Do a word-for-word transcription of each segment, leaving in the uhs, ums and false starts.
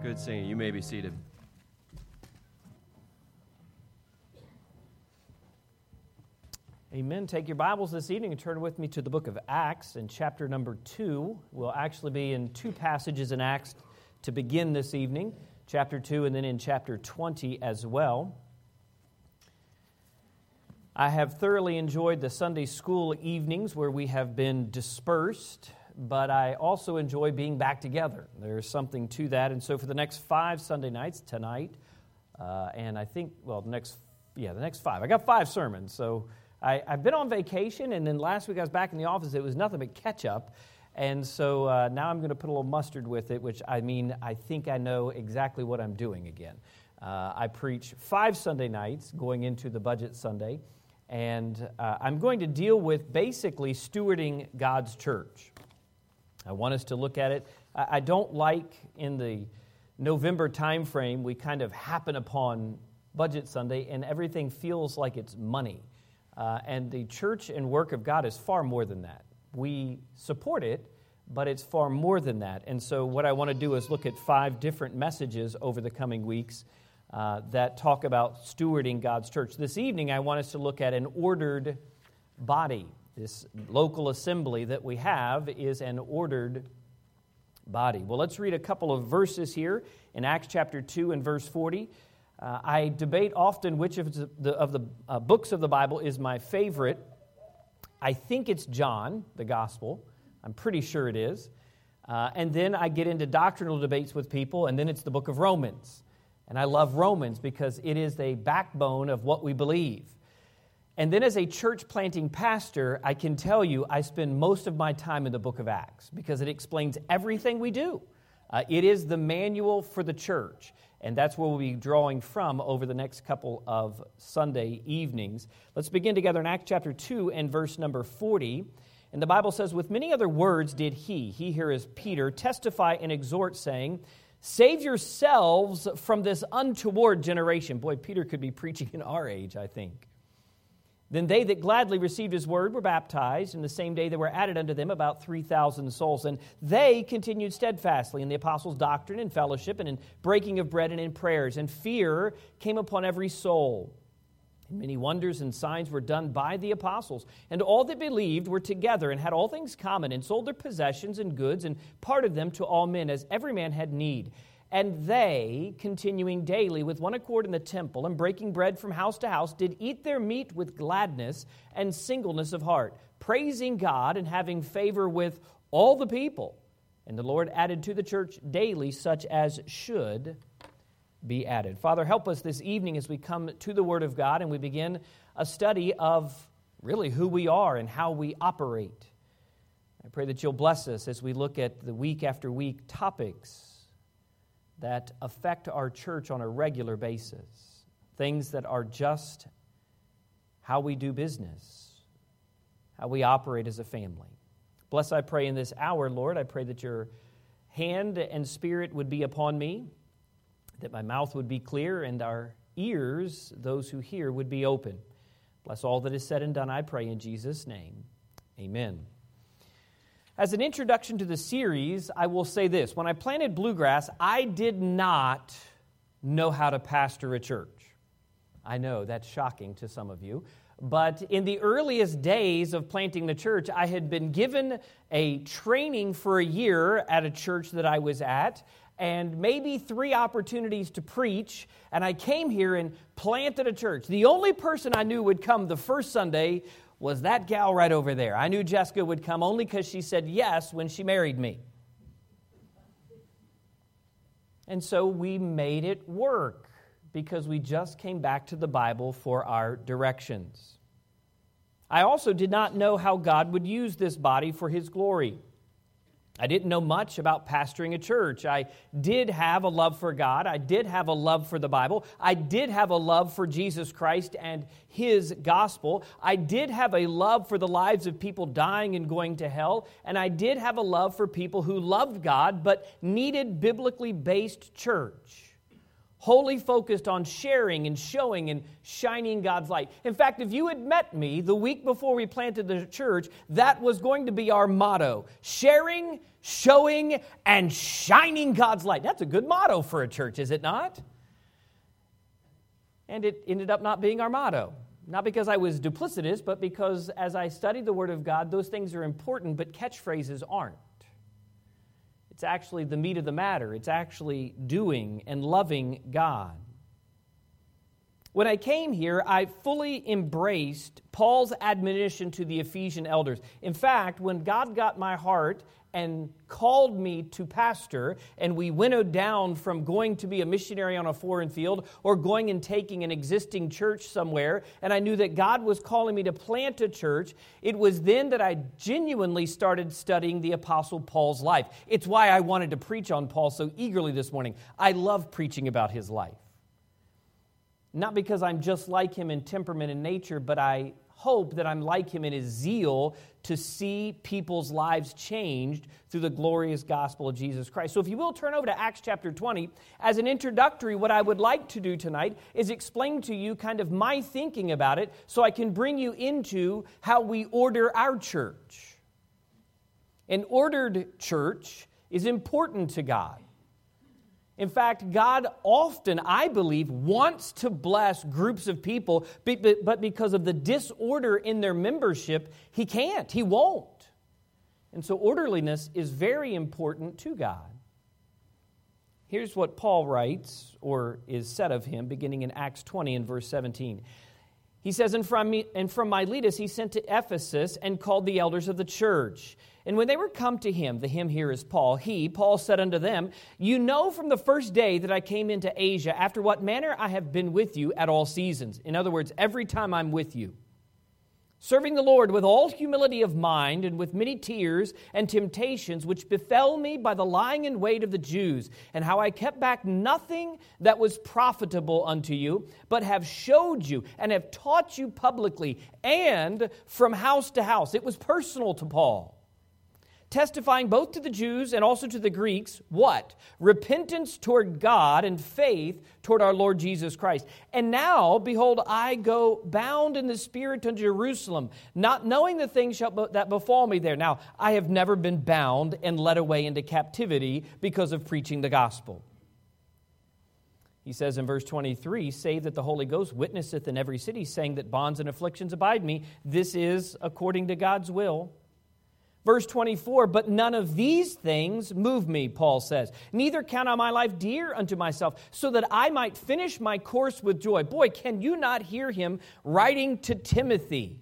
Good singing. You may be seated. Amen. Take your Bibles this evening and turn with me to the book of Acts in chapter number two. We'll actually be in two passages in Acts to begin this evening, chapter two and then in chapter twenty as well. I have thoroughly enjoyed the Sunday school evenings where we have been dispersed, but I also enjoy being back together. There's something to that. And so for the next five Sunday nights, tonight, uh, and I think, well, the next, yeah, the next five. I got five sermons, so I, I've been on vacation, and then last week I was back in the office. It was nothing but catch-up. And so uh, now I'm going to put a little mustard with it, which I mean, I think I know exactly what I'm doing again. Uh, I preach five Sunday nights going into the Budget Sunday, and uh, I'm going to deal with basically stewarding God's church. I want us to look at it. I, I don't like in the November time frame, we kind of happen upon Budget Sunday, and everything feels like it's money. Uh, and the church and work of God is far more than that. We support it, but it's far more than that. And so what I want to do is look at five different messages over the coming weeks uh, that talk about stewarding God's church. This evening, I want us to look at an ordered body. This local assembly that we have is an ordered body. Well, let's read a couple of verses here in Acts chapter two and verse forty. Uh, I debate often which of the, of the uh, books of the Bible is my favorite. I think it's John, the Gospel. I'm pretty sure it is. Uh, and then I get into doctrinal debates with people, and then it's the book of Romans. And I love Romans because it is a backbone of what we believe. And then as a church planting pastor, I can tell you I spend most of my time in the book of Acts because it explains everything we do. Uh, it is the manual for the church. And that's where we'll be drawing from over the next couple of Sunday evenings. Let's begin together in Acts chapter two and verse number forty. And the Bible says, "With many other words did he," he here is Peter, "testify and exhort, saying, save yourselves from this untoward generation." Boy, Peter could be preaching in our age, I think. "Then they that gladly received his word were baptized, and the same day there were added unto them about three thousand souls. And they continued steadfastly in the apostles' doctrine and fellowship, and in breaking of bread and in prayers. And fear came upon every soul. And many wonders and signs were done by the apostles. And all that believed were together, and had all things common, and sold their possessions and goods, and parted them to all men, as every man had need. And they, continuing daily with one accord in the temple, and breaking bread from house to house, did eat their meat with gladness and singleness of heart, praising God and having favor with all the people. And the Lord added to the church daily such as should be added." Father, help us this evening as we come to the Word of God and we begin a study of really who we are and how we operate. I pray that you'll bless us as we look at the week after week topics that affect our church on a regular basis, things that are just how we do business, how we operate as a family. Bless, I pray, in this hour, Lord. I pray that your hand and spirit would be upon me, that my mouth would be clear, and our ears, those who hear, would be open. Bless all that is said and done, I pray, in Jesus' name. Amen. As an introduction to the series, I will say this. When I planted Bluegrass, I did not know how to pastor a church. I know that's shocking to some of you. But in the earliest days of planting the church, I had been given a training for a year at a church that I was at, and maybe three opportunities to preach, and I came here and planted a church. The only person I knew would come the first Sunday was that gal right over there. I knew Jessica would come only because she said yes when she married me. And so we made it work because we just came back to the Bible for our directions. I also did not know how God would use this body for His glory. I didn't know much about pastoring a church. I did have a love for God. I did have a love for the Bible. I did have a love for Jesus Christ and His gospel. I did have a love for the lives of people dying and going to hell. And I did have a love for people who loved God but needed biblically based church. wholly focused on sharing and showing and shining God's light. In fact, if you had met me the week before we planted the church, that was going to be our motto: sharing, showing, and shining God's light. That's a good motto for a church, is it not? And it ended up not being our motto. Not because I was duplicitous, but because as I studied the Word of God, those things are important, but catchphrases aren't. It's actually the meat of the matter. It's actually doing and loving God. When I came here, I fully embraced Paul's admonition to the Ephesian elders. In fact, when God got my heart and called me to pastor, and we winnowed down from going to be a missionary on a foreign field or going and taking an existing church somewhere, and I knew that God was calling me to plant a church, it was then that I genuinely started studying the Apostle Paul's life. It's why I wanted to preach on Paul so eagerly this morning. I love preaching about his life. Not because I'm just like him in temperament and nature, but I hope that I'm like him in his zeal to see people's lives changed through the glorious gospel of Jesus Christ. So if you will, turn over to Acts chapter twenty. As an introductory, what I would like to do tonight is explain to you kind of my thinking about it so I can bring you into how we order our church. An ordered church is important to God. In fact, God often, I believe, wants to bless groups of people, but because of the disorder in their membership, He can't, He won't. And so orderliness is very important to God. Here's what Paul writes, or is said of him, beginning in Acts twenty and verse seventeen. He says, and from, me, and from Miletus he sent to Ephesus and called the elders of the church. And when they were come to him, the him here is Paul, he, Paul, said unto them, you know from the first day that I came into Asia, after what manner I have been with you at all seasons. In other words, every time I'm with you. Serving the Lord with all humility of mind and with many tears and temptations, which befell me by the lying in wait of the Jews, and how I kept back nothing that was profitable unto you, but have showed you and have taught you publicly and from house to house. It was personal to Paul. Testifying both to the Jews and also to the Greeks, what? Repentance toward God and faith toward our Lord Jesus Christ. And now, behold, I go bound in the Spirit unto Jerusalem, not knowing the things that befall me there. Now, I have never been bound and led away into captivity because of preaching the gospel. He says in verse twenty-three, save that the Holy Ghost witnesseth in every city, saying that bonds and afflictions abide me. This is according to God's will. Verse twenty-four, but none of these things move me, Paul says. Neither count I my life dear unto myself, so that I might finish my course with joy. Boy, can you not hear him writing to Timothy?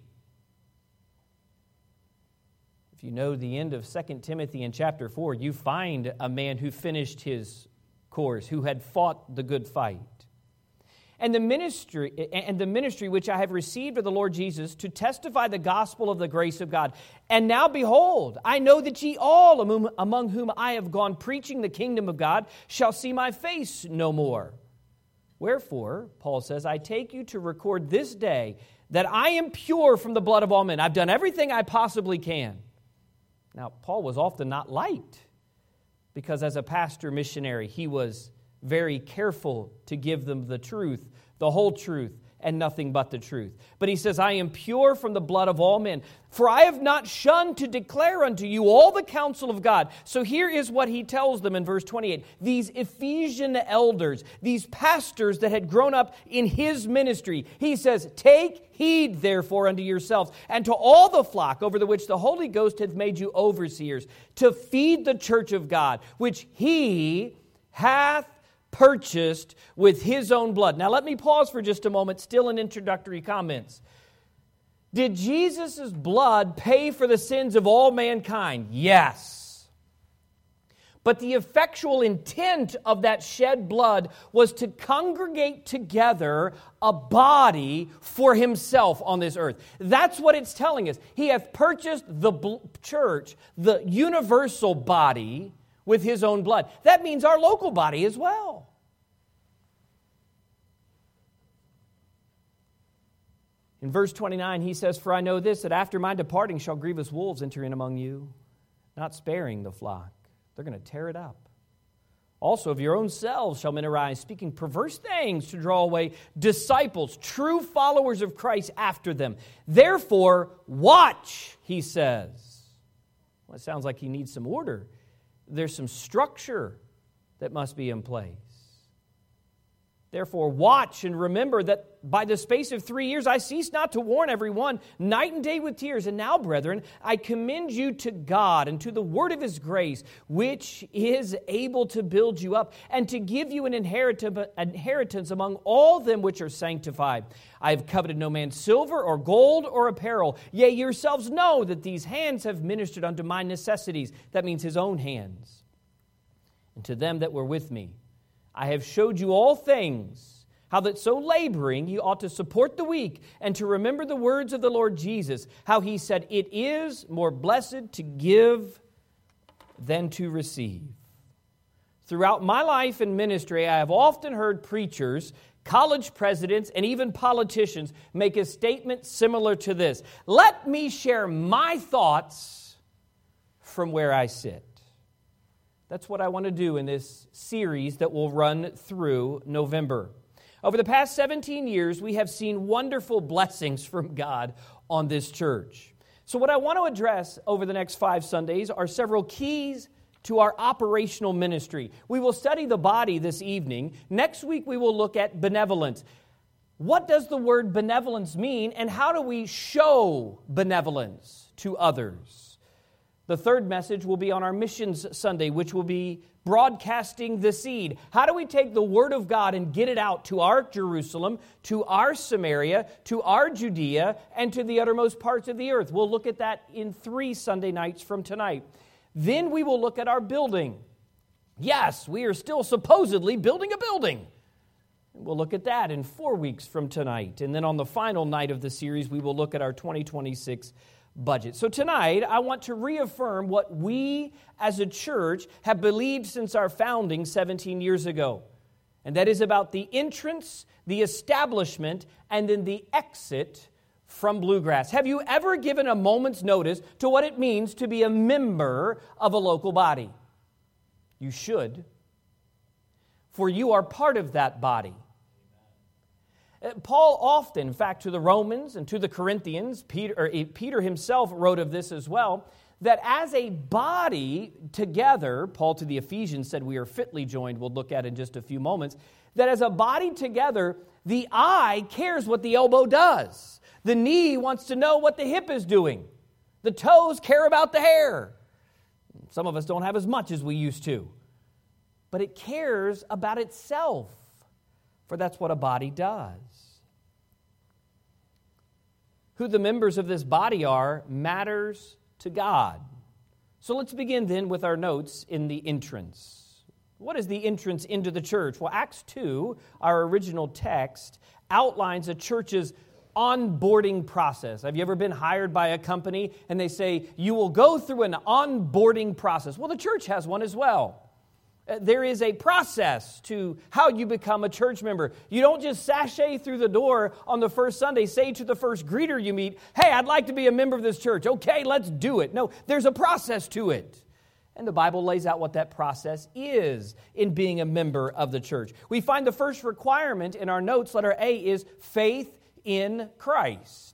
If you know the end of Second Timothy in chapter four, you find a man who finished his course, who had fought the good fight. And the ministry and the ministry which I have received of the Lord Jesus to testify the gospel of the grace of God. And now behold, I know that ye all among, among whom I have gone preaching the kingdom of God shall see my face no more. Wherefore, Paul says, I take you to record this day that I am pure from the blood of all men. I've done everything I possibly can. Now, Paul was often not liked because as a pastor missionary, he was very careful to give them the truth, the whole truth, and nothing but the truth. But he says, I am pure from the blood of all men, for I have not shunned to declare unto you all the counsel of God. So here is what he tells them in verse twenty-eight. These Ephesian elders, these pastors that had grown up in his ministry, he says, take heed therefore unto yourselves, and to all the flock over the which the Holy Ghost hath made you overseers, to feed the church of God, which he hath purchased with his own blood. Now let me pause for just a moment, still in introductory comments. Did Jesus' blood pay for the sins of all mankind? Yes. But the effectual intent of that shed blood was to congregate together a body for himself on this earth. That's what it's telling us. He hath purchased the church, the universal body, with his own blood. That means our local body as well. In verse twenty-nine, he says, for I know this, that after my departing shall grievous wolves enter in among you, not sparing the flock. They're going to tear it up. Also of your own selves shall men arise, speaking perverse things to draw away disciples, true followers of Christ after them. Therefore, watch, he says. Well, it sounds like he needs some order. There's some structure that must be in place. Therefore, watch and remember that by the space of three years I cease not to warn everyone, night and day with tears. And now, brethren, I commend you to God and to the word of his grace, which is able to build you up and to give you an inheritance among all them which are sanctified. I have coveted no man's silver or gold or apparel. Yea, yourselves know that these hands have ministered unto my necessities. That means his own hands. And to them that were with me, I have showed you all things, how that so laboring you ought to support the weak, and to remember the words of the Lord Jesus, how he said, it is more blessed to give than to receive. Throughout my life and ministry, I have often heard preachers, college presidents, and even politicians make a statement similar to this. Let me share my thoughts from where I sit. That's what I want to do in this series that will run through November. Over the past seventeen years, we have seen wonderful blessings from God on this church. So what I want to address over the next five Sundays are several keys to our operational ministry. We will study the body this evening. Next week, we will look at benevolence. What does the word benevolence mean, and how do we show benevolence to others? The third message will be on our Missions Sunday, which will be broadcasting the seed. How do we take the Word of God and get it out to our Jerusalem, to our Samaria, to our Judea, and to the uttermost parts of the earth? We'll look at that in three Sunday nights from tonight. Then we will look at our building. Yes, we are still supposedly building a building. We'll look at that in four weeks from tonight. And then on the final night of the series, we will look at our twenty twenty-six budget. So tonight, I want to reaffirm what we as a church have believed since our founding seventeen years ago. And that is about the entrance, the establishment, and then the exit from Bluegrass. Have you ever given a moment's notice to what it means to be a member of a local body? You should. For you are part of that body. Paul often, in fact, to the Romans and to the Corinthians, Peter, or Peter himself wrote of this as well, that as a body together, Paul to the Ephesians said we are fitly joined, we'll look at in just a few moments, that as a body together, the eye cares what the elbow does. The knee wants to know what the hip is doing. The toes care about the hair. Some of us don't have as much as we used to. But it cares about itself, for that's what a body does. Who the members of this body are matters to God. So let's begin then with our notes in the entrance. What is the entrance into the church? Well, Acts two, our original text, outlines a church's onboarding process. Have you ever been hired by a company and they say, you will go through an onboarding process? Well, the church has one as well. There is a process to how you become a church member. You don't just sashay through the door on the first Sunday, say to the first greeter you meet, hey, I'd like to be a member of this church. Okay, let's do it. No, there's a process to it. And the Bible lays out what that process is in being a member of the church. We find the first requirement in our notes, letter A, is faith in Christ.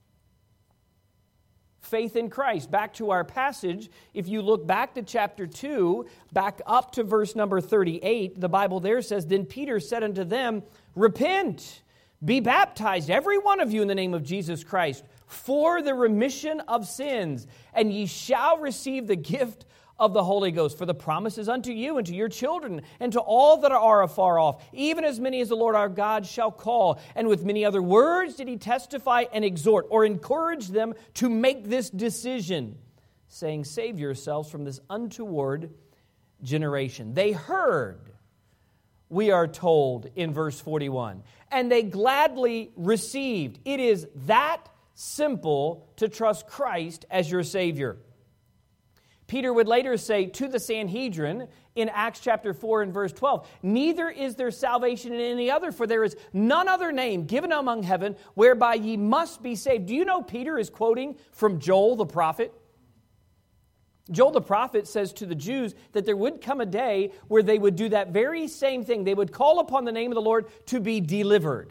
Faith in Christ. Back to our passage, if you look back to chapter two, back up to verse number thirty-eight, the Bible there says, Then Peter said unto them, Repent, be baptized, every one of you, in the name of Jesus Christ, for the remission of sins, and ye shall receive the gift of the Holy Ghost. For the promise is unto you and to your children and to all that are afar off, even as many as the Lord our God shall call. And with many other words did he testify and exhort or encourage them to make this decision, saying, Save yourselves from this untoward generation. They heard, we are told in verse forty-one, and they gladly received. It is that simple to trust Christ as your Savior. Peter would later say to the Sanhedrin in Acts chapter four and verse twelve, Neither is there salvation in any other, for there is none other name given among heaven whereby ye must be saved. Do you know Peter is quoting from Joel the prophet? Joel the prophet says to the Jews that there would come a day where they would do that very same thing. They would call upon the name of the Lord to be delivered.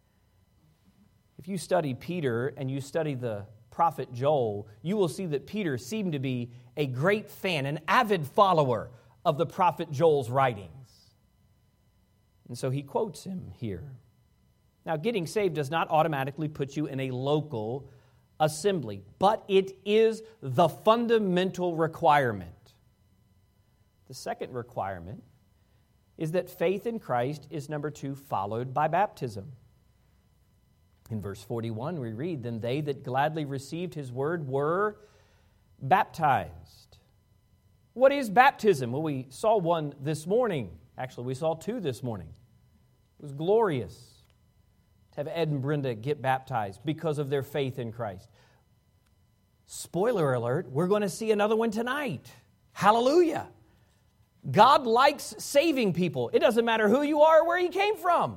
If you study Peter and you study the prophet Joel, you will see that Peter seemed to be a great fan, an avid follower of the prophet Joel's writings. And so he quotes him here. Now, getting saved does not automatically put you in a local assembly, but it is the fundamental requirement. The second requirement is that faith in Christ is, number two, followed by baptism. In verse forty-one, we read, "Then they that gladly received his word were baptized." What is baptism? Well, we saw one this morning. Actually, we saw two this morning. It was glorious to have Ed and Brenda get baptized because of their faith in Christ. Spoiler alert, we're going to see another one tonight. Hallelujah. God likes saving people. It doesn't matter who you are or where you came from.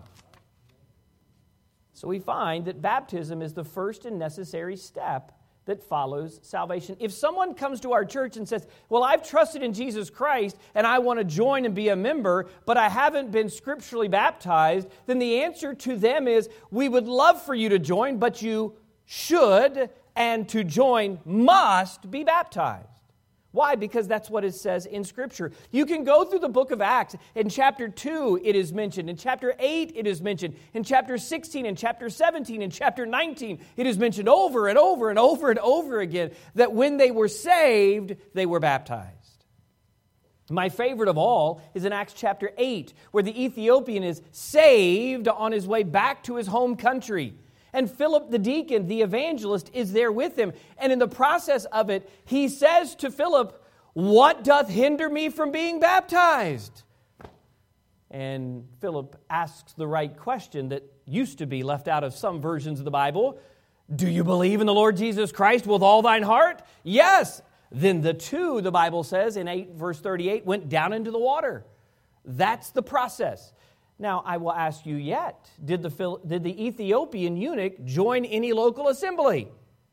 So we find that baptism is the first and necessary step that follows salvation. If someone comes to our church and says, well, I've trusted in Jesus Christ and I want to join and be a member, but I haven't been scripturally baptized, then the answer to them is, we would love for you to join, but you should, and to join must be baptized. Why? Because that's what it says in Scripture. You can go through the book of Acts. In chapter two, it is mentioned. In chapter eight, it is mentioned. In chapter sixteen, in chapter seventeen, in chapter nineteen, it is mentioned over and over and over and over again that when they were saved, they were baptized. My favorite of all is in Acts chapter eight, where the Ethiopian is saved on his way back to his home country. And Philip the deacon, the evangelist, is there with him. And in the process of it, he says to Philip, "What doth hinder me from being baptized?" And Philip asks the right question that used to be left out of some versions of the Bible. "Do you believe in the Lord Jesus Christ with all thine heart?" "Yes." Then the two, the Bible says in eight verse thirty-eight, went down into the water. That's the process. Now, I will ask you yet, did the, did the Ethiopian eunuch join any local assembly?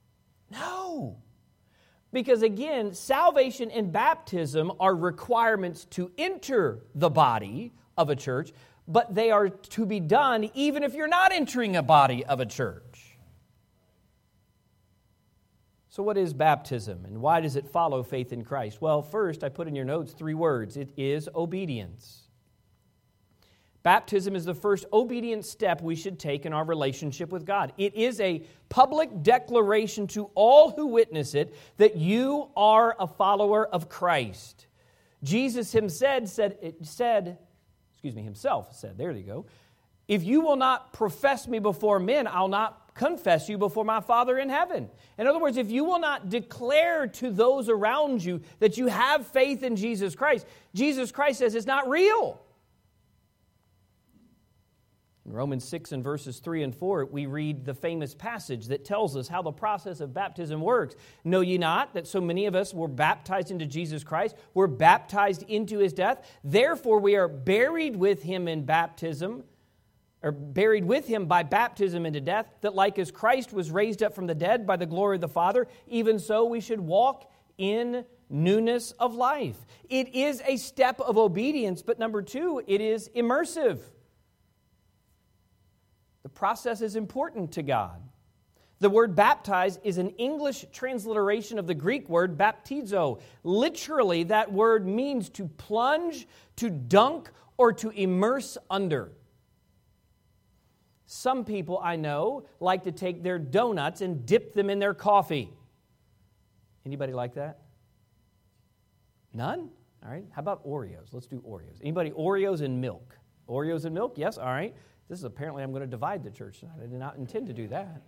No. Because again, salvation and baptism are requirements to enter the body of a church, but they are to be done even if you're not entering a body of a church. So what is baptism and why does it follow faith in Christ? Well, first, I put in your notes three words. It is obedience. Baptism is the first obedient step we should take in our relationship with God. It is a public declaration to all who witness it that you are a follower of Christ. Jesus himself said, said, excuse me, himself said, there you go, "If you will not profess me before men, I'll not confess you before my Father in heaven." In other words, if you will not declare to those around you that you have faith in Jesus Christ, Jesus Christ says it's not real. In Romans six and verses three and four, we read the famous passage that tells us how the process of baptism works. "Know ye not that so many of us were baptized into Jesus Christ, were baptized into his death? Therefore we are buried with him in baptism, or buried with him by baptism into death, that like as Christ was raised up from the dead by the glory of the Father, even so we should walk in newness of life." It is a step of obedience, but number two, it is immersive. The process is important to God. The word baptize is an English transliteration of the Greek word baptizo. Literally, that word means to plunge, to dunk, or to immerse under. Some people I know like to take their donuts and dip them in their coffee. Anybody like that? None? All right. How about Oreos? Let's do Oreos. Anybody Oreos and milk? Oreos and milk? Yes? All right. This is apparently I'm going to divide the church tonight. I did not intend to do that.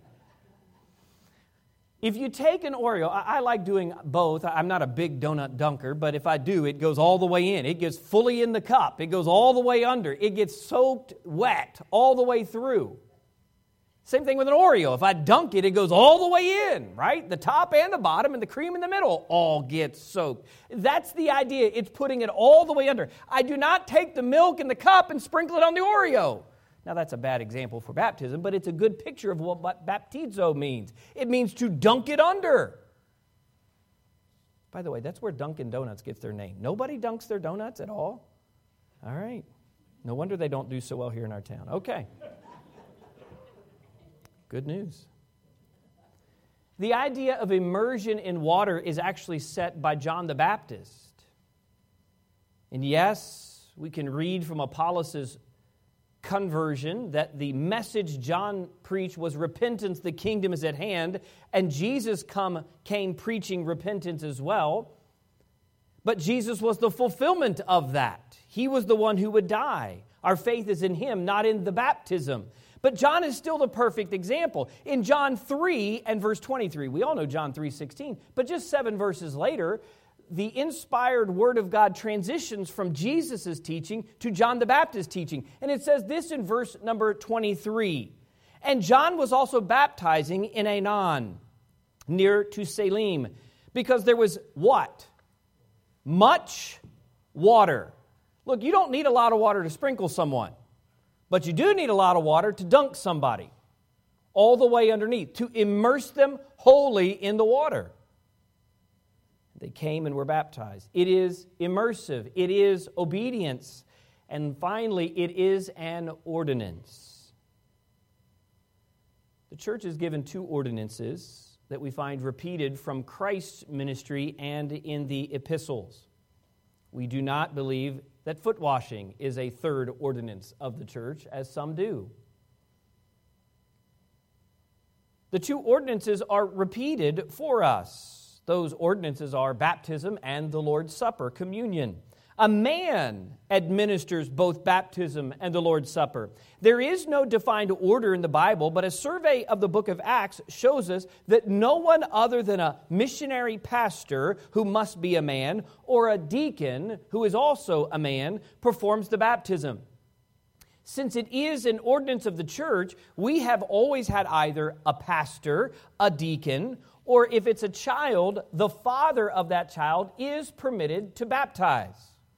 If you take an Oreo, I, I like doing both. I'm not a big donut dunker, but if I do, it goes all the way in. It gets fully in the cup. It goes all the way under. It gets soaked wet all the way through. Same thing with an Oreo. If I dunk it, it goes all the way in, right? The top and the bottom and the cream in the middle all gets soaked. That's the idea. It's putting it all the way under. I do not take the milk in the cup and sprinkle it on the Oreo. Now, that's a bad example for baptism, but it's a good picture of what baptizo means. It means to dunk it under. By the way, that's where Dunkin' Donuts gets their name. Nobody dunks their donuts at all? All right. No wonder they don't do so well here in our town. Okay. Good news. The idea of immersion in water is actually set by John the Baptist. And yes, we can read from Apollos' conversion that the message John preached was repentance, the kingdom is at hand, and Jesus come, came preaching repentance as well. But Jesus was the fulfillment of that. He was the one who would die. Our faith is in him, not in the baptism. But John is still the perfect example. In John three and verse twenty-three, we all know John three sixteen, but just seven verses later, the inspired Word of God transitions from Jesus' teaching to John the Baptist's teaching. And it says this in verse number twenty-three. And John was also baptizing in Aenon, near to Salim, because there was what? Much water. Look, you don't need a lot of water to sprinkle someone, but you do need a lot of water to dunk somebody all the way underneath, to immerse them wholly in the water. They came and were baptized. It is immersive. It is obedience. And finally, it is an ordinance. The church is given two ordinances that we find repeated from Christ's ministry and in the epistles. We do not believe that foot washing is a third ordinance of the church, as some do. The two ordinances are repeated for us. Those ordinances are baptism and the Lord's Supper, communion. A man administers both baptism and the Lord's Supper. There is no defined order in the Bible, but a survey of the book of Acts shows us that no one other than a missionary pastor, who must be a man, or a deacon, who is also a man, performs the baptism. Since it is an ordinance of the church, we have always had either a pastor, a deacon, or if it's a child, the father of that child is permitted to baptize.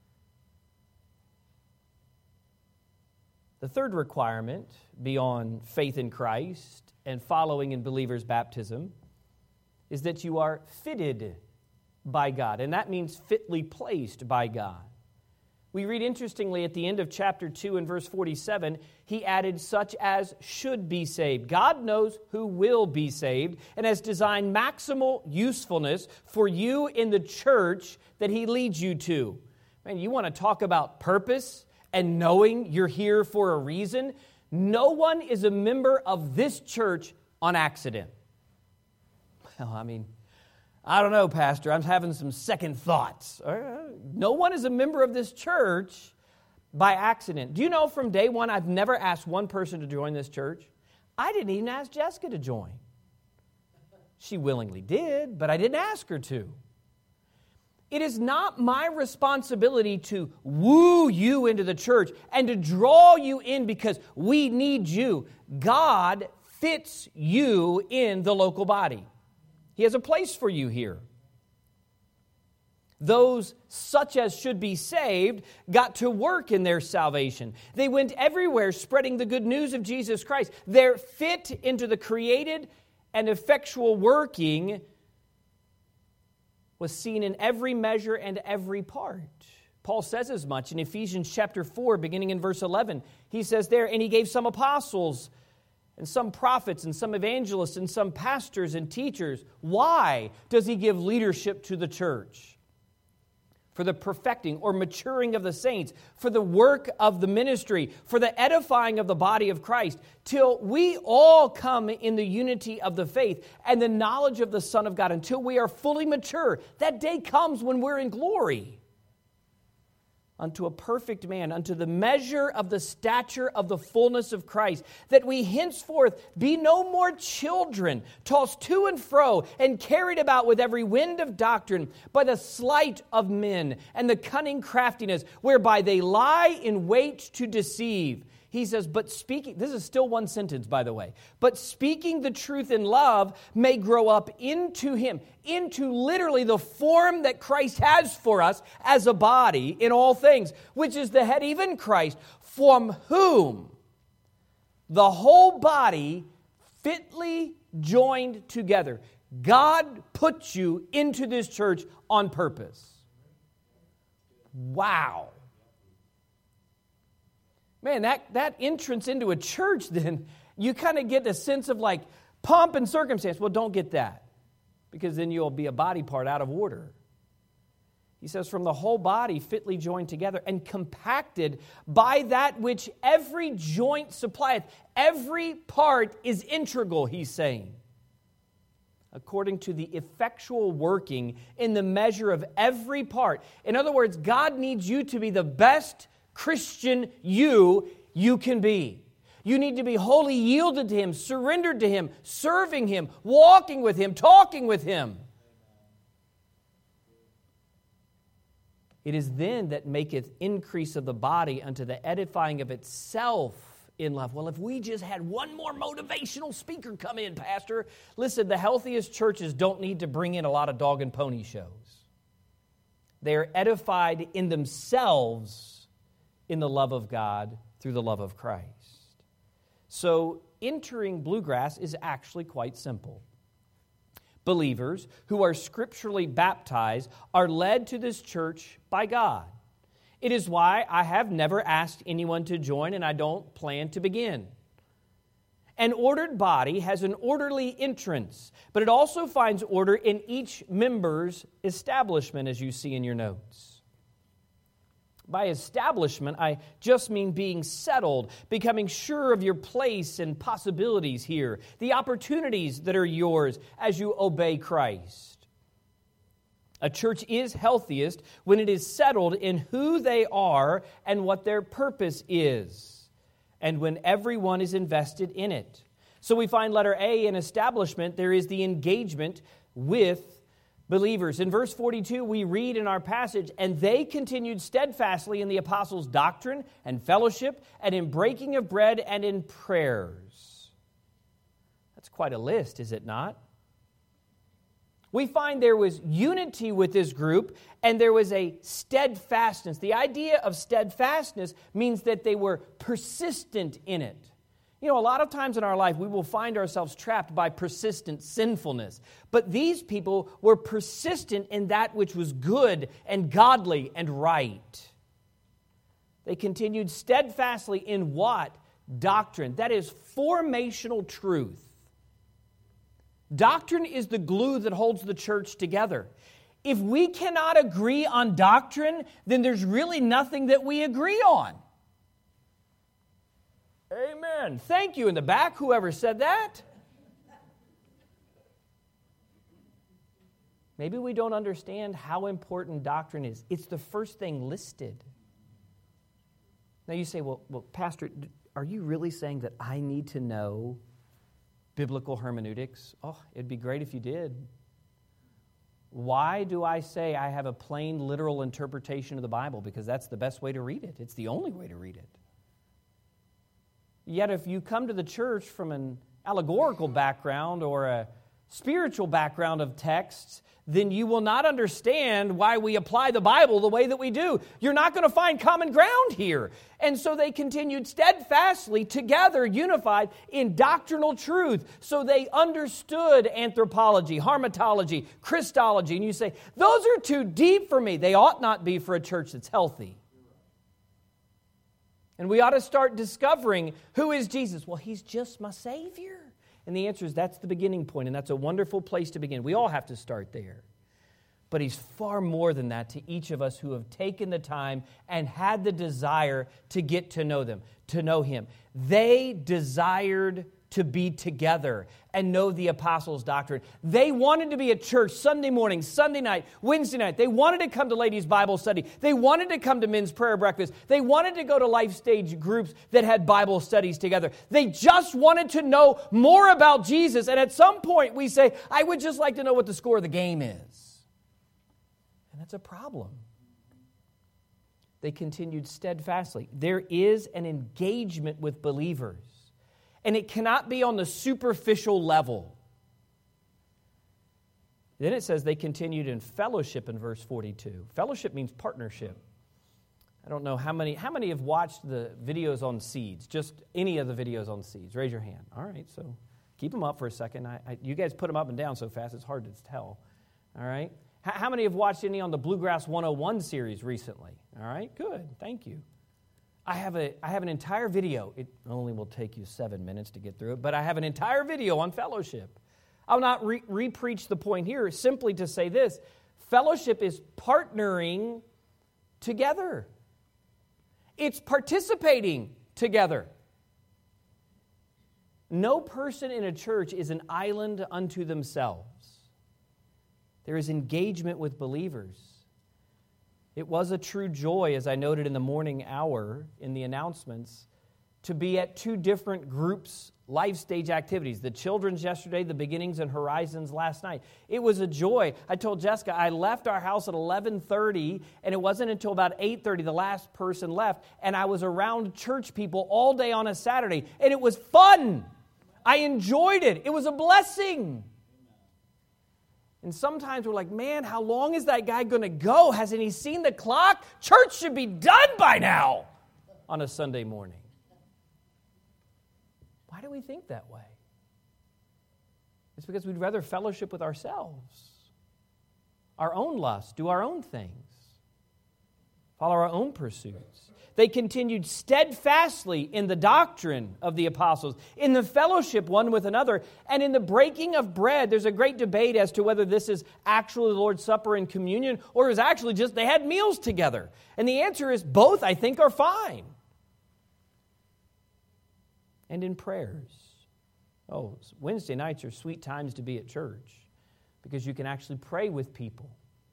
The third requirement, beyond faith in Christ and following in believers' baptism, is that you are fitted by God, and that means fitly placed by God. We read interestingly at the end of chapter two and verse forty-seven, he added such as should be saved. God knows who will be saved and has designed maximal usefulness for you in the church that he leads you to. Man, you want to talk about purpose and knowing you're here for a reason? No one is a member of this church on accident. Well, I mean, I don't know, Pastor. I'm having some second thoughts. No one is a member of this church by accident. Do you know from day one, I've never asked one person to join this church? I didn't even ask Jessica to join. She willingly did, but I didn't ask her to. It is not my responsibility to woo you into the church and to draw you in because we need you. God fits you in the local body. He has a place for you here. Those such as should be saved got to work in their salvation. They went everywhere spreading the good news of Jesus Christ. Their fit into the created and effectual working was seen in every measure and every part. Paul says as much in Ephesians chapter four, beginning in verse eleven. He says there, and he gave some apostles and some prophets and some evangelists and some pastors and teachers. Why does he give leadership to the church? For the perfecting or maturing of the saints, for the work of the ministry, for the edifying of the body of Christ, till we all come in the unity of the faith and the knowledge of the Son of God, until we are fully mature. That day comes when we're in glory. Unto a perfect man, unto the measure of the stature of the fullness of Christ, that we henceforth be no more children, tossed to and fro, and carried about with every wind of doctrine, by the sleight of men, and the cunning craftiness, whereby they lie in wait to deceive. He says, but speaking, this is still one sentence, by the way, but speaking the truth in love may grow up into him, into literally the form that Christ has for us as a body in all things, which is the head, even Christ, from whom the whole body fitly joined together, God put you into this church on purpose. Wow. Man, that, that entrance into a church, then, you kind of get a sense of like pomp and circumstance. Well, don't get that, because then you'll be a body part out of order. He says, from the whole body fitly joined together and compacted by that which every joint supplieth. Every part is integral, he's saying, according to the effectual working in the measure of every part. In other words, God needs you to be the best Christian you you can be. You need to be wholly yielded to Him, surrendered to Him, serving Him, walking with Him, talking with Him. It is then that maketh increase of the body unto the edifying of itself in love. Well, if we just had one more motivational speaker come in, Pastor. Listen, the healthiest churches don't need to bring in a lot of dog and pony shows. They are edified in themselves in the love of God through the love of Christ. So entering Bluegrass is actually quite simple. Believers who are scripturally baptized are led to this church by God. It is why I have never asked anyone to join, and I don't plan to begin. An ordered body has an orderly entrance, but it also finds order in each member's establishment, as you see in your notes. By establishment, I just mean being settled, becoming sure of your place and possibilities here, the opportunities that are yours as you obey Christ. A church is healthiest when it is settled in who they are and what their purpose is, and when everyone is invested in it. So we find letter A in establishment, there is the engagement with believers. In verse forty-two, we read in our passage, and they continued steadfastly in the apostles' doctrine and fellowship, and in breaking of bread and in prayers. That's quite a list, is it not? We find there was unity with this group, and there was a steadfastness. The idea of steadfastness means that they were persistent in it. You know, a lot of times in our life, we will find ourselves trapped by persistent sinfulness. But these people were persistent in that which was good and godly and right. They continued steadfastly in what? Doctrine. That is formational truth. Doctrine is the glue that holds the church together. If we cannot agree on doctrine, then there's really nothing that we agree on. Amen. Thank you in the back, whoever said that. Maybe we don't understand how important doctrine is. It's the first thing listed. Now you say, well, well, Pastor, are you really saying that I need to know biblical hermeneutics? Oh, it'd be great if you did. Why do I say I have a plain, literal interpretation of the Bible? Because that's the best way to read it. It's the only way to read it. Yet if you come to the church from an allegorical background or a spiritual background of texts, then you will not understand why we apply the Bible the way that we do. You're not going to find common ground here. And so they continued steadfastly together, unified in doctrinal truth. So they understood anthropology, harmatology, Christology. And you say, those are too deep for me. They ought not be for a church that's healthy. And we ought to start discovering, who is Jesus? Well, He's just my Savior. And the answer is that's the beginning point, and that's a wonderful place to begin. We all have to start there. But He's far more than that to each of us who have taken the time and had the desire to get to know them, to know Him. They desired to be together and know the apostles' doctrine. They wanted to be at church Sunday morning, Sunday night, Wednesday night. They wanted to come to ladies' Bible study. They wanted to come to men's prayer breakfast. They wanted to go to life stage groups that had Bible studies together. They just wanted to know more about Jesus. And at some point we say, I would just like to know what the score of the game is. And that's a problem. They continued steadfastly. There is an engagement with believers. And it cannot be on the superficial level. Then it says they continued in fellowship in verse forty-two. Fellowship means partnership. I don't know how many how many have watched the videos on seeds, just any of the videos on seeds. Raise your hand. All right, so Keep them up for a second. I, I, you guys put them up and down so fast, it's hard to tell. All right? H- how many have watched any on the Bluegrass one oh one series recently? All right? Good. Thank you. I have a I have an entire video. It only will take you seven minutes to get through it, but I have an entire video on fellowship. I'll not re- re-preach the point here, simply to say this. Fellowship is partnering together. It's participating together. No person in a church is an island unto themselves. There is engagement with believers. It was a true joy, as I noted in the morning hour in the announcements, to be at two different groups' life stage activities. The children's yesterday, the beginnings and horizons last night. It was a joy. I told Jessica, I left our house at eleven thirty, and it wasn't until about eight thirty the last person left, and I was around church people all day on a Saturday, and it was fun. I enjoyed it. It was a blessing. And sometimes we're like, man, how long is that guy going to go? Hasn't he seen the clock? Church should be done by now on a Sunday morning. Why do we think that way? It's because we'd rather fellowship with ourselves, our own lusts, do our own things, follow our own pursuits. They continued steadfastly in the doctrine of the apostles, in the fellowship one with another, and in the breaking of bread. There's a great debate as to whether this is actually the Lord's Supper and communion, or it was actually just they had meals together. And the answer is both, I think, are fine. And in prayers. Oh, Wednesday nights are sweet times to be at church because you can actually pray with people.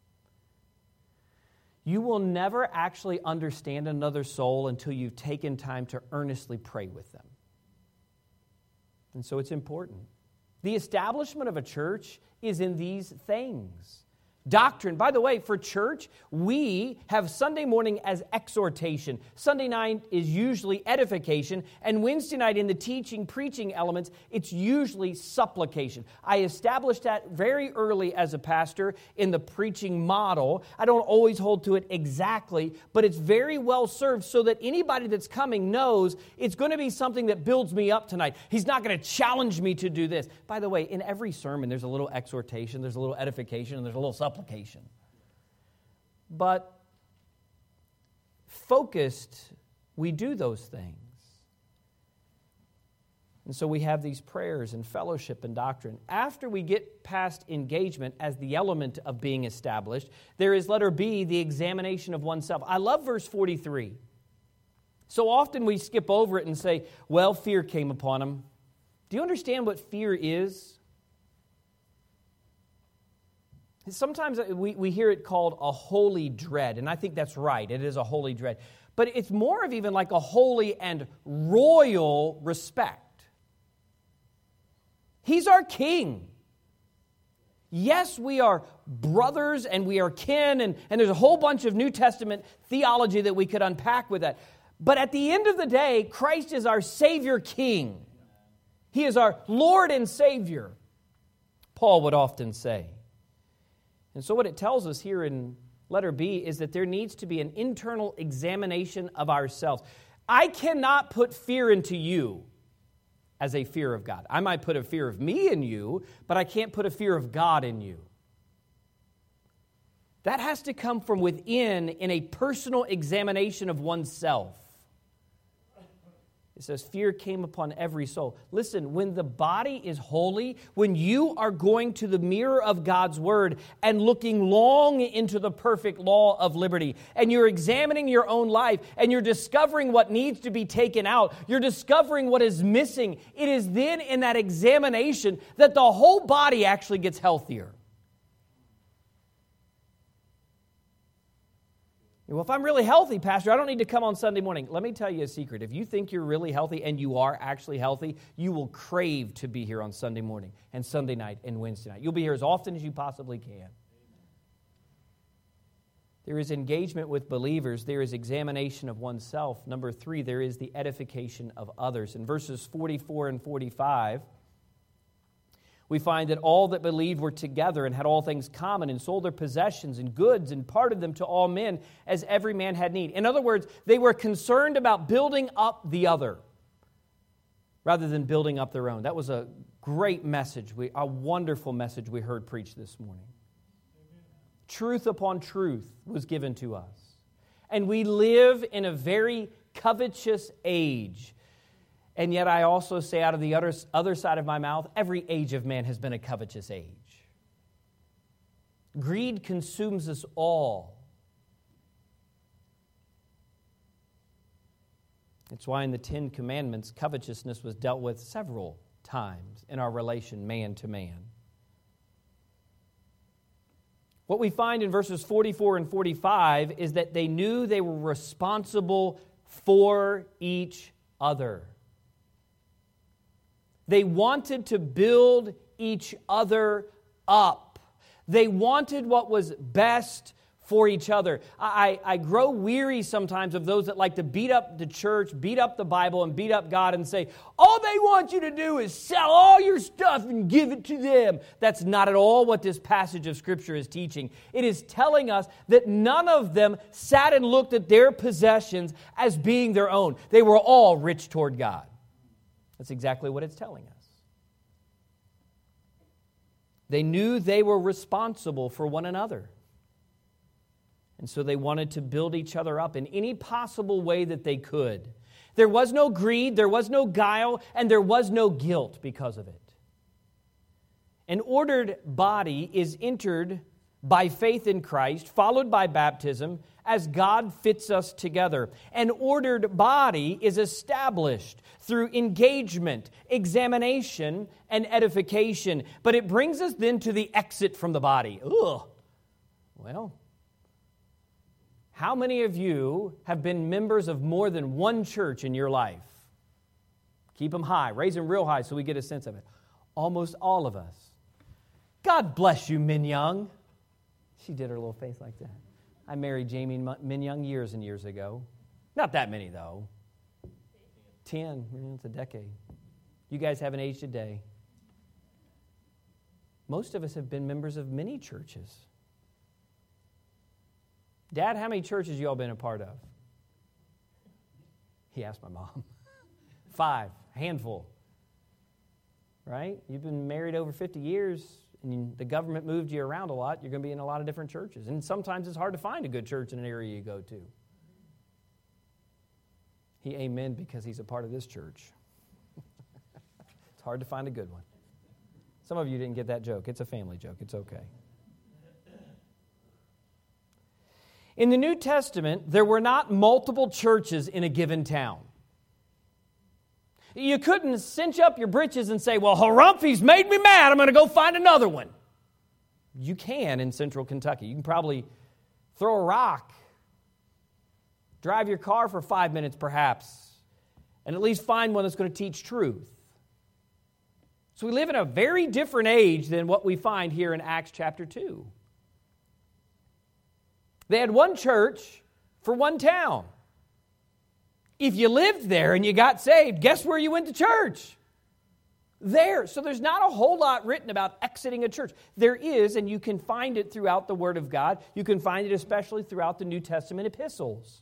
You will never actually understand another soul until you've taken time to earnestly pray with them. And so it's important. The establishment of a church is in these things. Doctrine. By the way, for church, we have Sunday morning as exhortation. Sunday night is usually edification. And Wednesday night in the teaching, preaching elements, it's usually supplication. I established that very early as a pastor in the preaching model. I don't always hold to it exactly, but it's very well served so that anybody that's coming knows it's going to be something that builds me up tonight. He's not going to challenge me to do this. By the way, in every sermon, there's a little exhortation, there's a little edification, and there's a little supplication. Application. But focused, we do those things. And so we have these prayers and fellowship and doctrine. After we get past engagement as the element of being established, there is letter B, the examination of oneself. I love verse forty-three. So often we skip over it and say, well, fear came upon him. Do you understand what fear is? Sometimes we, we hear it called a holy dread, and I think that's right. It is a holy dread. But it's more of even like a holy and royal respect. He's our king. Yes, we are brothers and we are kin, and, and there's a whole bunch of New Testament theology that we could unpack with that. But at the end of the day, Christ is our Savior King. He is our Lord and Savior, Paul would often say. And so what it tells us here in letter B is that there needs to be an internal examination of ourselves. I cannot put fear into you as a fear of God. I might put a fear of me in you, but I can't put a fear of God in you. That has to come from within in a personal examination of oneself. It says, fear came upon every soul. Listen, when the body is holy, when you are going to the mirror of God's Word and looking long into the perfect law of liberty, and you're examining your own life, and you're discovering what needs to be taken out, you're discovering what is missing, it is then in that examination that the whole body actually gets healthier. Well, if I'm really healthy, Pastor, I don't need to come on Sunday morning. Let me tell you a secret. If you think you're really healthy and you are actually healthy, you will crave to be here on Sunday morning and Sunday night and Wednesday night. You'll be here as often as you possibly can. There is engagement with believers. There is examination of oneself. Number three, there is the edification of others. In verses forty-four and forty-five, we find that all that believed were together and had all things common and sold their possessions and goods and parted them to all men as every man had need. In other words, they were concerned about building up the other rather than building up their own. That was a great message, we, a wonderful message we heard preached this morning. Amen. Truth upon truth was given to us. And we live in a very covetous age. And yet I also say out of the other, other side of my mouth, every age of man has been a covetous age. Greed consumes us all. It's why in the Ten Commandments, covetousness was dealt with several times in our relation man to man. What we find in verses forty-four and forty-five is that they knew they were responsible for each other. They wanted to build each other up. They wanted what was best for each other. I, I grow weary sometimes of those that like to beat up the church, beat up the Bible, and beat up God and say, all they want you to do is sell all your stuff and give it to them. That's not at all what this passage of Scripture is teaching. It is telling us that none of them sat and looked at their possessions as being their own. They were all rich toward God. That's exactly what it's telling us. They knew they were responsible for one another. And so they wanted to build each other up in any possible way that they could. There was no greed, there was no guile, and there was no guilt because of it. An ordered body is entered by faith in Christ, followed by baptism, as God fits us together. An ordered body is established through engagement, examination, and edification. But it brings us then to the exit from the body. Ugh. Well, how many of you have been members of more than one church in your life? Keep them high. Raise them real high so we get a sense of it. Almost all of us. God bless you, Min Young. She did her little face like that. I married Jamie Min Young years and years ago. Not that many, though. Ten. It's a decade. You guys haven't aged a day. Most of us have been members of many churches. Dad, how many churches you all been a part of? He asked my mom. Five. A handful. Right? You've been married over fifty years, and the government moved you around a lot. You're going to be in a lot of different churches. And sometimes it's hard to find a good church in an area you go to. He amen because he's a part of this church. It's hard to find a good one. Some of you didn't get that joke. It's a family joke. It's okay. In the New Testament, there were not multiple churches in a given town. You couldn't cinch up your britches and say, well, Harumphi's made me mad. I'm going to go find another one. You can in central Kentucky. You can probably throw a rock, drive your car for five minutes perhaps, and at least find one that's going to teach truth. So we live in a very different age than what we find here in Acts chapter two. They had one church for one town. If you lived there and you got saved, guess where you went to church? There. So there's not a whole lot written about exiting a church. There is, and you can find it throughout the Word of God. You can find it especially throughout the New Testament epistles.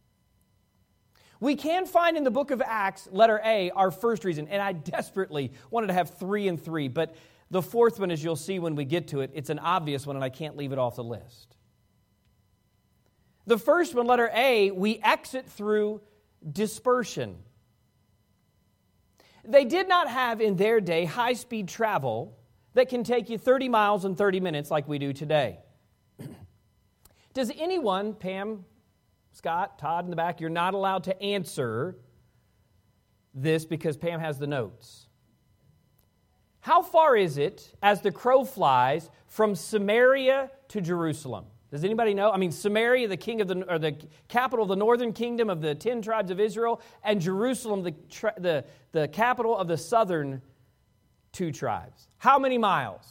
We can find in the book of Acts, letter A, our first reason. And I desperately wanted to have three and three. But the fourth one, as you'll see when we get to it, it's an obvious one and I can't leave it off the list. The first one, letter A, we exit through dispersion. They did not have in their day high-speed travel that can take you thirty miles in thirty minutes like we do today. Does anyone, Pam, Scott, Todd in the back, you're not allowed to answer this because Pam has the notes. How far is it, as the crow flies, from Samaria to Jerusalem? Does anybody know? I mean, Samaria, the king of the or the capital of the northern kingdom of the ten tribes of Israel, and Jerusalem, the the the capital of the southern two tribes. How many miles?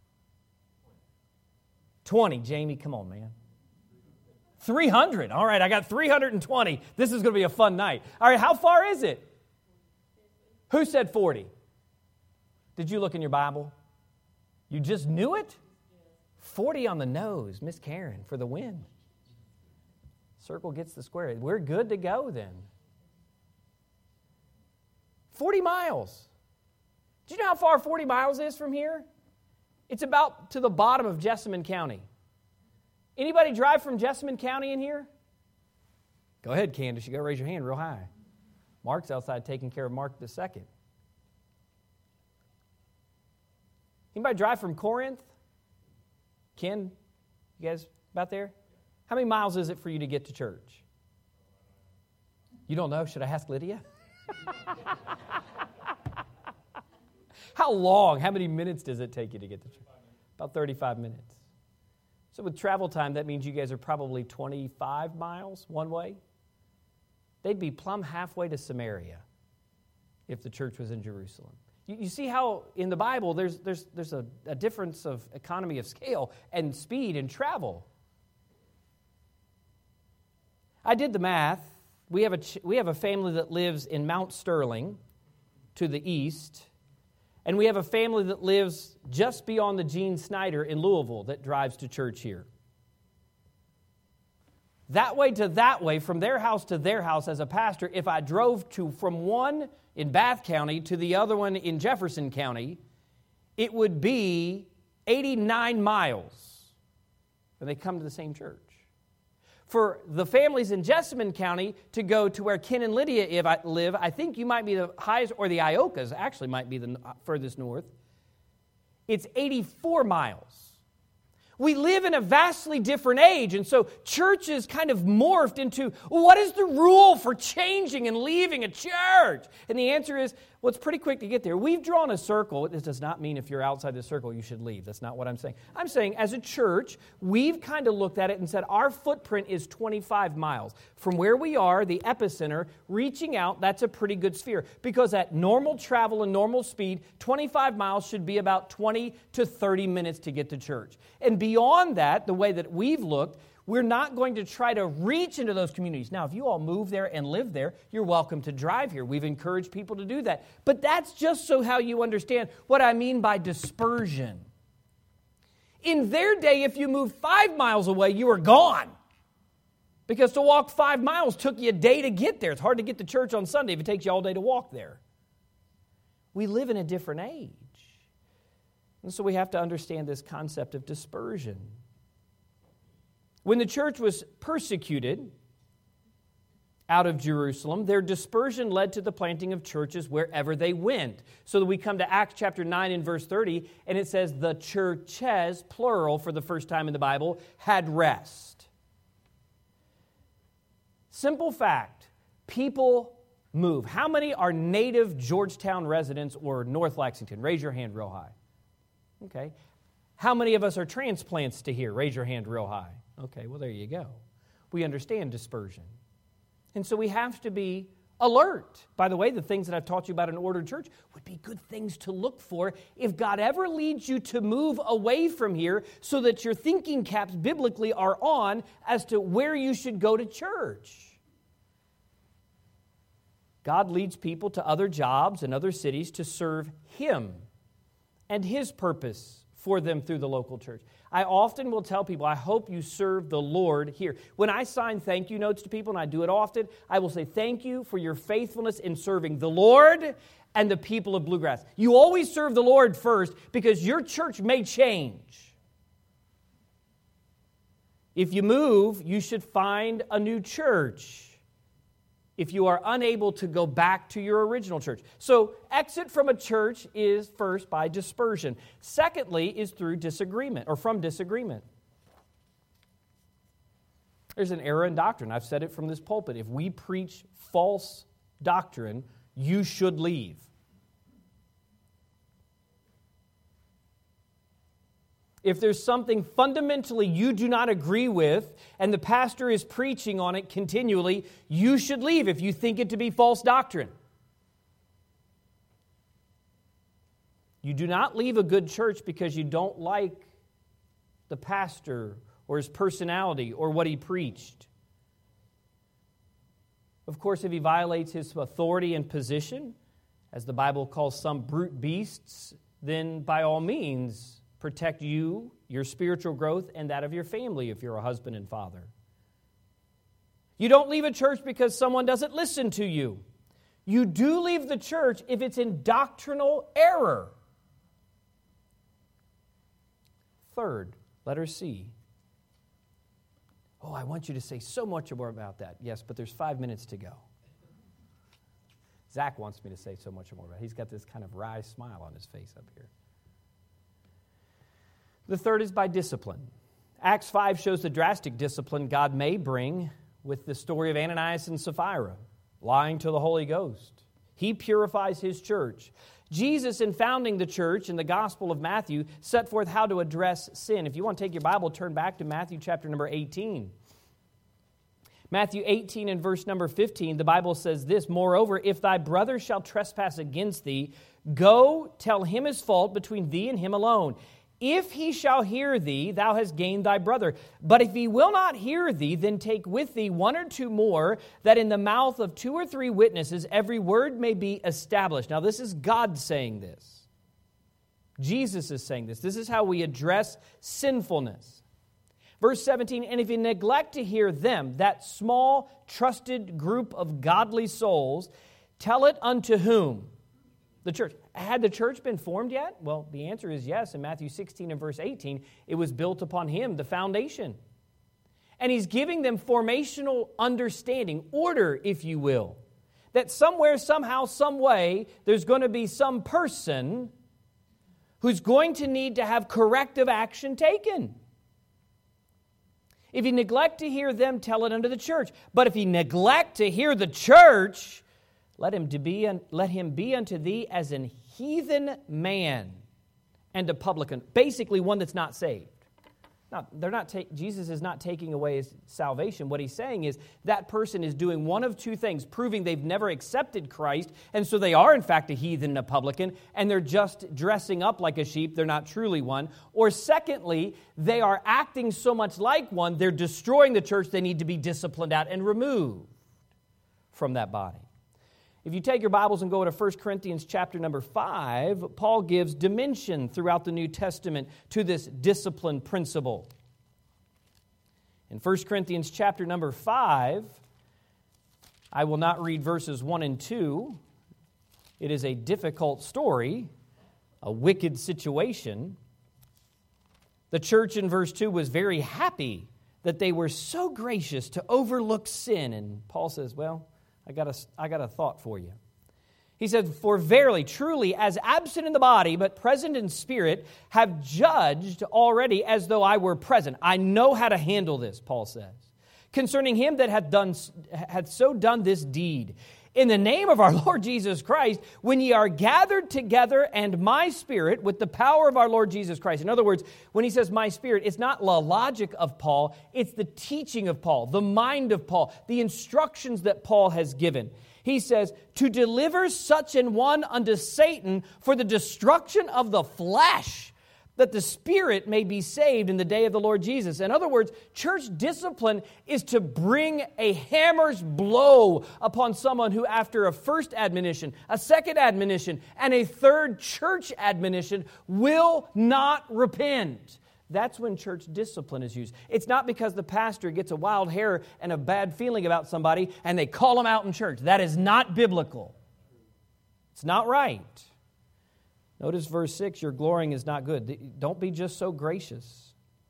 Twenty. Jamie, come on, man. Three hundred. All right, I got three hundred and twenty. This is going to be a fun night. All right, how far is it? Who said forty? Did you look in your Bible? You just knew it? forty on the nose, Miss Karen, for the win. Circle gets the square. We're good to go then. forty miles. Do you know how far forty miles is from here? It's about to the bottom of Jessamine County. Anybody drive from Jessamine County in here? Go ahead, Candace. You got to raise your hand real high. Mark's outside taking care of Mark the second. Anybody drive from Corinth? Ken, you guys about there? How many miles is it for you to get to church? You don't know? Should I ask Lydia? How long? How many minutes does it take you to get to church? About thirty-five minutes. So with travel time, that means you guys are probably twenty-five miles one way. They'd be plumb halfway to Samaria if the church was in Jerusalem. You, you see how in the Bible there's, there's, there's a, a difference of economy of scale and speed and travel. I did the math. We have a, we have a family that lives in Mount Sterling to the east, and we have a family that lives just beyond the Gene Snyder in Louisville that drives to church here. That way to that way, from their house to their house as a pastor, if I drove to from one in Bath County to the other one in Jefferson County, it would be eighty-nine miles. And they come to the same church. For the families in Jessamine County to go to where Ken and Lydia live, I think you might be the highest, or the Iokas actually might be the furthest north. It's eighty-four miles. We live in a vastly different age, and so churches kind of morphed into, well, what is the rule for changing and leaving a church? And the answer is, well, it's pretty quick to get there. We've drawn a circle. This does not mean if you're outside the circle, you should leave. That's not what I'm saying. I'm saying as a church, we've kind of looked at it and said our footprint is twenty-five miles. From where we are, the epicenter, reaching out, that's a pretty good sphere. Because at normal travel and normal speed, twenty-five miles should be about twenty to thirty minutes to get to church. And beyond that, the way that we've looked, we're not going to try to reach into those communities. Now, if you all move there and live there, you're welcome to drive here. We've encouraged people to do that. But that's just so how you understand what I mean by dispersion. In their day, if you moved five miles away, you were gone. Because to walk five miles took you a day to get there. It's hard to get to church on Sunday if it takes you all day to walk there. We live in a different age. And so we have to understand this concept of dispersion. When the church was persecuted out of Jerusalem, their dispersion led to the planting of churches wherever they went. So that we come to Acts chapter nine and verse thirty, and it says, the churches, plural for the first time in the Bible, had rest. Simple fact, people move. How many are native Georgetown residents or North Lexington? Raise your hand real high. Okay. How many of us are transplants to here? Raise your hand real high. Okay, well, there you go. We understand dispersion. And so we have to be alert. By the way, the things that I've taught you about an ordered church would be good things to look for if God ever leads you to move away from here so that your thinking caps biblically are on as to where you should go to church. God leads people to other jobs and other cities to serve Him and His purpose for them through the local church. I often will tell people, I hope you serve the Lord here. When I sign thank you notes to people, and I do it often, I will say thank you for your faithfulness in serving the Lord and the people of Bluegrass. You always serve the Lord first because your church may change. If you move, you should find a new church if you are unable to go back to your original church. So exit from a church is first by dispersion. Secondly is through disagreement or from disagreement. There's an error in doctrine. I've said it from this pulpit. If we preach false doctrine, you should leave. If there's something fundamentally you do not agree with and the pastor is preaching on it continually, you should leave if you think it to be false doctrine. You do not leave a good church because you don't like the pastor or his personality or what he preached. Of course, if he violates his authority and position, as the Bible calls some brute beasts, then by all means, protect you, your spiritual growth, and that of your family if you're a husband and father. You don't leave a church because someone doesn't listen to you. You do leave the church if it's in doctrinal error. Third, letter C. Oh, I want you to say so much more about that. Yes, but there's five minutes to go. Zach wants me to say so much more about it. He's got this kind of wry smile on his face up here. The third is by discipline. Acts five shows the drastic discipline God may bring with the story of Ananias and Sapphira, lying to the Holy Ghost. He purifies His church. Jesus, in founding the church in the Gospel of Matthew, set forth how to address sin. If you want to take your Bible, turn back to Matthew chapter number eighteen. Matthew eighteen and verse number fifteen, the Bible says this, "Moreover, if thy brother shall trespass against thee, go tell him his fault between thee and him alone. If he shall hear thee, thou hast gained thy brother. But if he will not hear thee, then take with thee one or two more, that in the mouth of two or three witnesses every word may be established." Now, this is God saying this. Jesus is saying this. This is how we address sinfulness. Verse seventeen, "And if you neglect to hear them, that small, trusted group of godly souls, tell it unto whom?" The church. Had the church been formed yet? Well, the answer is yes. In Matthew sixteen and verse eighteen, it was built upon Him, the foundation. And He's giving them formational understanding, order, if you will. That somewhere, somehow, some way, there's going to be some person who's going to need to have corrective action taken. If you neglect to hear them, tell it unto the church. But if you neglect to hear the church, let him to be let him be unto thee as an heathen man and a publican. Basically, one that's not saved. Now, they're not ta- Jesus is not taking away his salvation. What he's saying is that person is doing one of two things, proving they've never accepted Christ, and so they are in fact a heathen and a publican, and they're just dressing up like a sheep, they're not truly one. Or secondly, they are acting so much like one, they're destroying the church, they need to be disciplined out and removed from that body. If you take your Bibles and go to First Corinthians chapter number five, Paul gives dimension throughout the New Testament to this discipline principle. In First Corinthians chapter number five, I will not read verses one and two. It is a difficult story, a wicked situation. The church in verse two was very happy that they were so gracious to overlook sin. And Paul says, well, I got a, I got a thought for you. He said, "For verily, truly, as absent in the body, but present in spirit, have judged already as though I were present." I know how to handle this, Paul says. "Concerning him that hath done, hath so done this deed. In the name of our Lord Jesus Christ, when ye are gathered together, and my spirit with the power of our Lord Jesus Christ." In other words, when he says my spirit, it's not the logic of Paul, it's the teaching of Paul, the mind of Paul, the instructions that Paul has given. He says, "To deliver such an one unto Satan for the destruction of the flesh, that the spirit may be saved in the day of the Lord Jesus." In other words, church discipline is to bring a hammer's blow upon someone who, after a first admonition, a second admonition, and a third church admonition, will not repent. That's when church discipline is used. It's not because the pastor gets a wild hair and a bad feeling about somebody and they call them out in church. That is not biblical. It's not right. Notice verse six, "Your glorying is not good." Don't be just so gracious.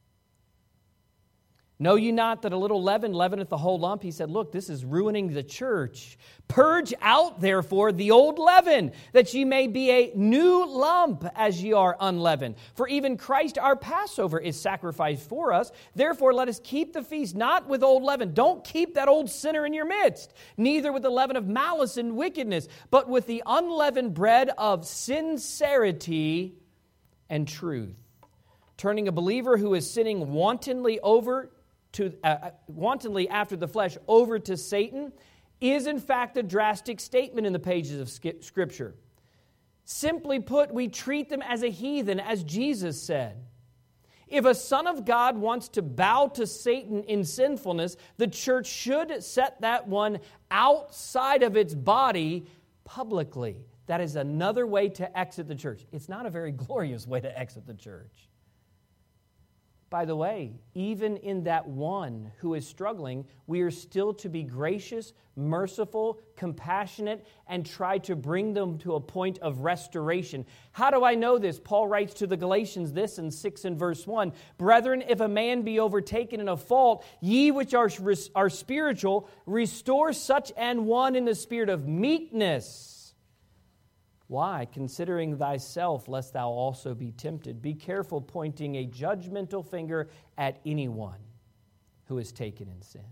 "Know ye not that a little leaven leaveneth the whole lump?" He said, look, this is ruining the church. "Purge out, therefore, the old leaven, that ye may be a new lump, as ye are unleavened. For even Christ our Passover is sacrificed for us. Therefore let us keep the feast, not with old leaven." Don't keep that old sinner in your midst. "Neither with the leaven of malice and wickedness, but with the unleavened bread of sincerity and truth." Turning a believer who is sinning wantonly over to uh, wantonly after the flesh over to Satan is in fact a drastic statement in the pages of Scripture. Simply put, we treat them as a heathen, as Jesus said. If a son of God wants to bow to Satan in sinfulness, the church should set that one outside of its body publicly. That is another way to exit the church. It's not a very glorious way to exit the church. By the way, even in that one who is struggling, we are still to be gracious, merciful, compassionate, and try to bring them to a point of restoration. How do I know this? Paul writes to the Galatians this in six and verse one. Brethren, if a man be overtaken in a fault, ye which are, are spiritual, restore such an one in the spirit of meekness. Why? Considering thyself, lest thou also be tempted. Be careful pointing a judgmental finger at anyone who is taken in sin.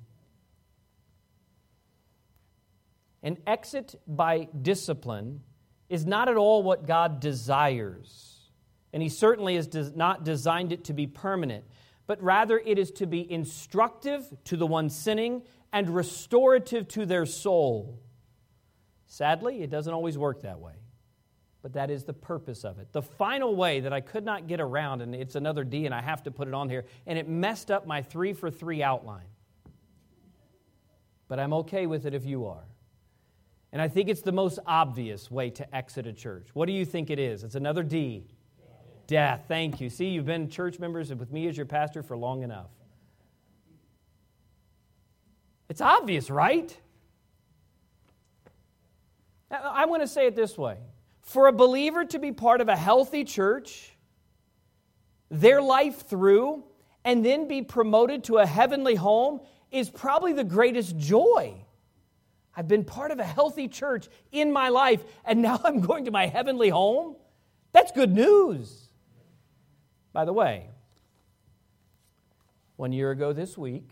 An exit by discipline is not at all what God desires. And He certainly has not designed it to be permanent. But rather it is to be instructive to the one sinning and restorative to their soul. Sadly, it doesn't always work that way. But that is the purpose of it. The final way that I could not get around, and it's another D, and I have to put it on here, and it messed up my three for three outline. But I'm okay with it if you are. And I think it's the most obvious way to exit a church. What do you think it is? It's another D. Death. Thank you. See, you've been church members with me as your pastor for long enough. It's obvious, right? I'm going to say it this way. For a believer to be part of a healthy church, their life through, and then be promoted to a heavenly home is probably the greatest joy. I've been part of a healthy church in my life, and now I'm going to my heavenly home? That's good news. By the way, one year ago this week,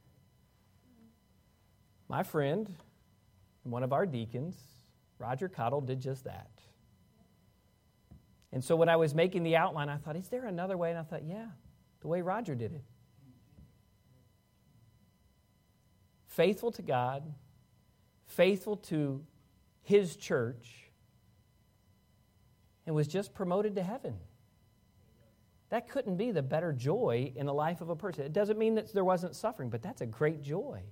my friend and one of our deacons, Roger Cottle, did just that. And so when I was making the outline, I thought, is there another way? And I thought, yeah, the way Roger did it. Faithful to God, faithful to his church, and was just promoted to heaven. That couldn't be the better joy in the life of a person. It doesn't mean that there wasn't suffering, but that's a great joy.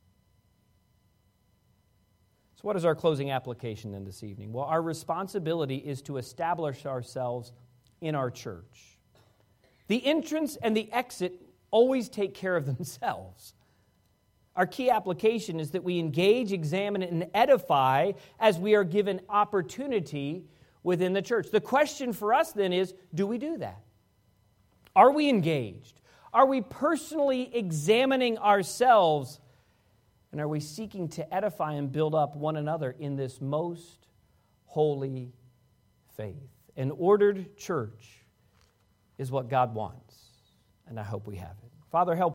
So what is our closing application then this evening? Well, our responsibility is to establish ourselves in our church. The entrance and the exit always take care of themselves. Our key application is that we engage, examine, and edify as we are given opportunity within the church. The question for us then is, do we do that? Are we engaged? Are we personally examining ourselves? And are we seeking to edify and build up one another in this most holy faith? An ordered church is what God wants, and I hope we have it. Father, help